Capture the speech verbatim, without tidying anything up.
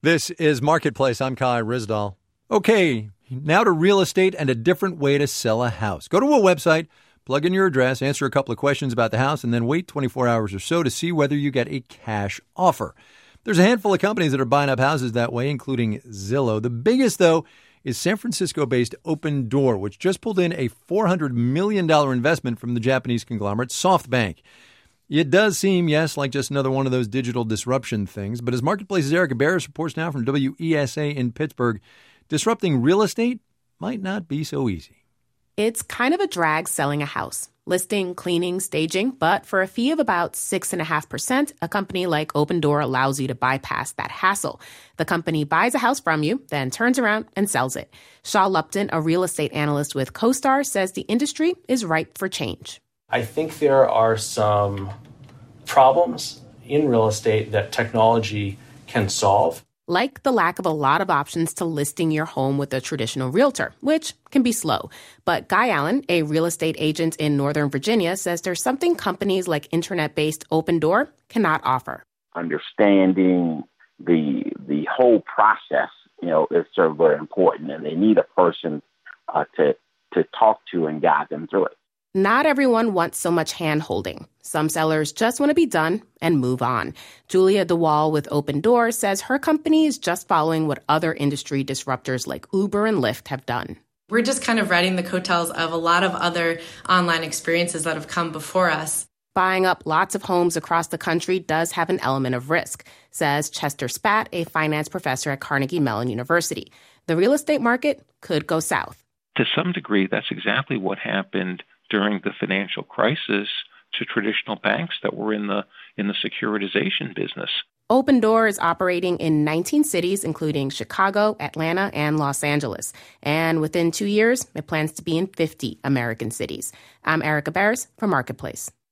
This is Marketplace. I'm Kai Ryssdal. Okay, now to real estate and a different way to sell a house. Go to a website, plug in your address, answer a couple of questions about the house, and then wait twenty-four hours or so to see whether you get a cash offer. There's a handful of companies that are buying up houses that way, including Zillow. The biggest, though, is San Francisco-based Opendoor, which just pulled in a four hundred million dollars investment from the Japanese conglomerate SoftBank. It does seem, yes, like just another one of those digital disruption things. But as Marketplace's Erica Barris reports now from W E S A in Pittsburgh, disrupting real estate might not be so easy. It's kind of a drag selling a house. Listing, cleaning, staging, but for a fee of about six point five percent, a company like Opendoor allows you to bypass that hassle. The company buys a house from you, then turns around and sells it. Shaw Lupton, a real estate analyst with CoStar, says the industry is ripe for change. I think there are some problems in real estate that technology can solve. Like the lack of a lot of options to listing your home with a traditional realtor, which can be slow. But Guy Allen, a real estate agent in Northern Virginia, says there's something companies like internet-based Opendoor cannot offer. Understanding the the whole process, you know, is sort of very important, and they need a person uh, to to talk to and guide them through it. Not everyone wants so much hand-holding. Some sellers just want to be done and move on. Julia DeWall with Opendoor says her company is just following what other industry disruptors like Uber and Lyft have done. We're just kind of riding the coattails of a lot of other online experiences that have come before us. Buying up lots of homes across the country does have an element of risk, says Chester Spat, a finance professor at Carnegie Mellon University. The real estate market could go south. To some degree, that's exactly what happened during the financial crisis to traditional banks that were in the in the securitization business. Opendoor is operating in nineteen cities, including Chicago, Atlanta, and Los Angeles. And within two years, it plans to be in fifty American cities. I'm Erica Barris for Marketplace.